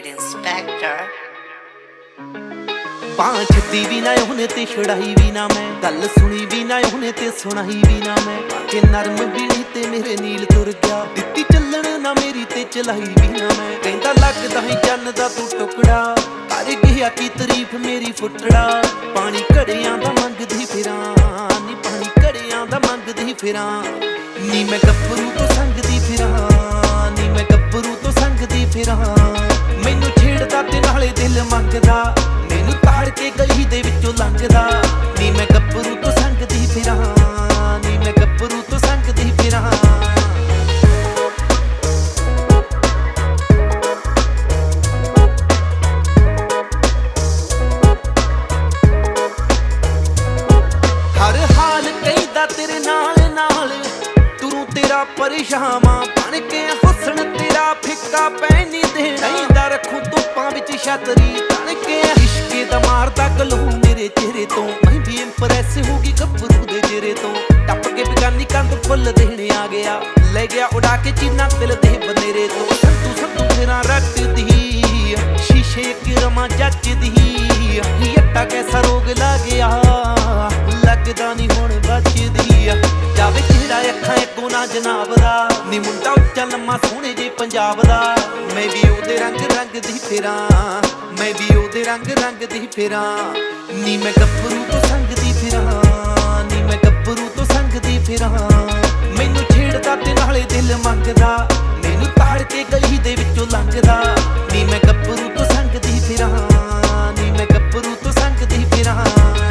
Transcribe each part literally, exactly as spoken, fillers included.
Kid Inspector। ਬਾਂਹ ਛੱਡੀ ਵੀ ਨਾ ਉਹਨੇ ਤੇ ਛੜਾਈ ਵੀ ਨਾ ਮੈਂ, ਗੱਲ ਸੁਣੀ ਵੀ ਨਾ ਉਹਨੇ ਤੇ ਸੁਣਾਈ ਵੀ ਨਾ ਮੈਂ। ਕਿ ਨਰਮ ਬੀਣੀ ਤੇ ਮੇਰੇ ਨੀਲ ਤੁਰ ਗਿਆ, ਦਿੱਤੀ ਚੱਲਣ ਨਾ ਮੇਰੀ ਤੇ ਚਲਾਈ ਵੀ ਨਾ ਮੈਂ। ਕਹਿੰਦਾ ਲੱਗਦਾ ਹੈ ਚੰਨ ਦਾ ਤੂੰ ਟੁਕੜਾ, ਕਰ ਗਿਆ ਕੀ ਤਾਰੀਫ ਮੇਰੀ ਫੁੱਟੜਾ। ਪਾਣੀ ਘੜਿਆਂ ਦਾ ਮੰਗਦੀ ਫਿਰਾਂ ਨੀ, ਪਾਣੀ ਘੜਿਆਂ ਦਾ ਮੰਗਦੀ ਫਿਰਾਂ ਨੀ। ਮੈਂ ਗੱਭਰੂ ਤੋਂ ਸੰਗਦੀ ਫਿਰਾਂ ਨੀ, ਮੈਂ ਗੱਭਰੂ ਤੋਂ ਸੰਗਦੀ ਫਿਰਾਂ। ਮੈਨੂੰ ਛੇੜਦਾ ਤੇ ਨਾਲੇ ਦਿਲ ਮੰਗਦਾ, ਮੈਨੂੰ ਤਾੜ ਕੇ ਗਲੀ ਦੇ ਵਿੱਚੋਂ ਲੰਘਦਾ ਨੀ। ਮੈਂ ਗੱਭਰੂ ਤੋਂ ਸੰਗਦੀ ਫਿਰਾਂ ਨੀ, ਮੈਂ ਗੱਭਰੂ ਤੋਂ ਸੰਗਦੀ ਫਿਰਾਂ। ਹਰ ਹਾਲ ਕਹਿੰਦਾ ਤੇਰੇ ਨਾਲ ਨਾਲ ਤੁਰੂ ਤੇਰਾ ਪਰਛਾਵਾਂ ਬਣ ਕੇ, ਹੁਸਨ ਤੇਰਾ ਫਿੱਕਾ ਪੈ ਨੀ ਦੇਣਾ। ਕਹਿੰਦਾ ਰੱਖੂ ਧੁੱਪਾਂ ਵਿੱਚ ਛਤਰੀ ਤਣ ਕੇ, ਇਸ਼ਕੇ ਦਾ ਮਾਰਦਾ ਗਲੂ ਮੇਰੇ ਚਿਹਰੇ ਤੋਂ। ਮੈਂ ਵੀ ਇੰਪ੍ਰੈਸ ਹੋ ਗਈ ਗੱਭਰੂ ਦੇ ਚਿਹਰੇ ਤੋਂ। ਟੱਪ ਕੇ ਬਗਾਨੀ ਕੰਧ ਫੁੱਲ ਦੇਣੇ ਆ ਗਿਆ, ਲੈ ਗਿਆ ਉਡਾ ਕੇ ਚੀਨਾ ਦਿਲ ਦੇ ਬਨੇਰੇ ਤੋਂ। ਸੰਤੂ ਸੰਤੂ ਫੇਰਾਂ ਰੱਟਦੀ ਸ਼ੀਸ਼ੇ ਕਿਰਮਾ ਜੱਚਦੀ, ਯੱਟਾ ਕੈਸਾ ਰੋਗ ਲੱਗ ਗਿਆ, ਲੱਗਦਾ ਨੀ ਹੁਣ ਬਚਦੀ। ਜਾਵੇ ਚਿਹਰਾ ਅੱਖਾਂ ਇੱਕੋ ਨਾ ਜਨਾਬ ਦਾ ਨੀ, ਮੁੰਡਾ ਉੱਚਾ ਲੰਮਾ ਸੋਹਣੇ ਜੇ ਪੰਜਾਬ ਦਾ। ਮੈਂ ਵੀ ਉਹਦੇ ਰੰਗ ਰੰਗ ਦੀ ਫਿਰਾਂ, ਮੈਂ ਵੀ ਉਹਦੇ ਰੰਗ ਰੰਗ ਦੀ ਫਿਰਾਂ ਨੀ। ਮੈਂ ਗੱਭਰੂ ਤੋਂ ਸੰਗਦੀ ਫਿਰਾਂ ਨੀ, ਮੈਂ ਗੱਭਰੂ ਤੋਂ ਸੰਗਦੀ ਫਿਰਾਂ। ਮੈਨੂੰ ਛੇੜਦਾ ਤੇ ਨਾਲੇ ਦਿਲ ਮੰਗਦਾ, ਮੈਨੂੰ ਤਾੜ ਕੇ ਗਲੀ ਦੇ ਵਿੱਚੋਂ ਲੰਘਦਾ ਨੀ। ਮੈਂ ਗੱਭਰੂ ਤੋਂ ਸੰਗਦੀ ਫਿਰਾਂ ਨੀ, ਮੈਂ ਗੱਭਰੂ ਤੋਂ ਸੰਗਦੀ ਫਿਰਾਂ।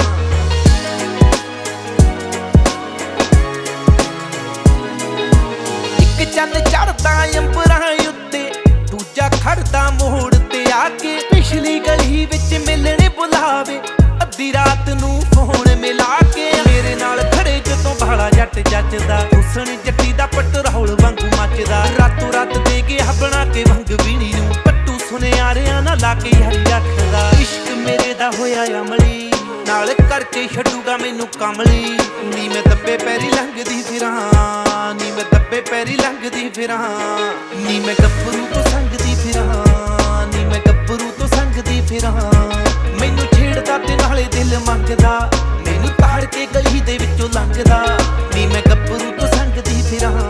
ਇੱਕ ਚੰਨ ਚੜਦਾ ਅੰਬਰਾਂ ਉੱਤੇ, ਦੂਜਾ ਖੜਦਾ ਮੋੜ ਤੇ ਆ ਕੇ। ਪਿਛਲੀ ਗਲੀ ਵਿੱਚ ਮਿਲਣੇ ਬੁਲਾਵੇ, ਅੱਧੀ ਰਾਤ ਨੂੰ ਫੋਨ ਮਿਲਾ ਕੇ। ਮੇਰੇ ਨਾਲ ਖੜੇ ਜਦੋਂ ਭਾਲਾ ਜੱਟ ਜੱਜਦਾ, ਹੁਸਨ ਜੱਟੀ ਦਾ ਪਟਰੋਲ ਵਾਂਗੂ ਮੱਚਦਾ। ਰਾਤੋਂ ਰਾਤ ਦੇ ਗਿਆ ਬਣਾ ਕੇ ਵੰਗ ਵੀਣੀ ਨੂੰ, ਪੱਟੂ ਸੁਨਿਆਰਿਆਂ ਨਾਲ ਲਾ ਕੇ ਯਾਰੀ ਰੱਖਦਾ। ਇਸ਼ਕ ਮੇਰੇ ਦਾ ਹੋਇਆ ਅਮਲੀ, ਨਾਲ ਕਰਕੇ ਛੱਡੂਗਾ ਮੈਨੂੰ ਕਮਲੀ ਨੀ। ਮੈਂ ਦੱਬੇ ਪੈਰੀ ਲੰਘਦੀ ਫਿਰਾਂ ਨੀ, ਮੈਂ ਦੱਬੇ ਪੈਰੀ ਲੰਘਦੀ ਫਿਰਾਂ ਨੀ। ਮੈਂ ਗੱਭਰੂ ਤੋਂ ਸੰਗਦੀ ਫਿਰਾਂ ਨੀ, ਮੈਂ ਗੱਭਰੂ ਤੋਂ ਸੰਗਦੀ ਫਿਰਾਂ। ਮੈਨੂੰ ਛੇੜਦਾ ਤੇ ਨਾਲੇ ਦਿਲ ਮੰਗਦਾ, ਮੈਨੂੰ ਤਾੜ ਕੇ ਗਲੀ ਦੇ ਵਿੱਚੋਂ ਲੰਘਦਾ ਨੀ। ਮੈਂ ਗੱਭਰੂ ਤੋਂ ਸੰਗਦੀ ਫਿਰਾਂ।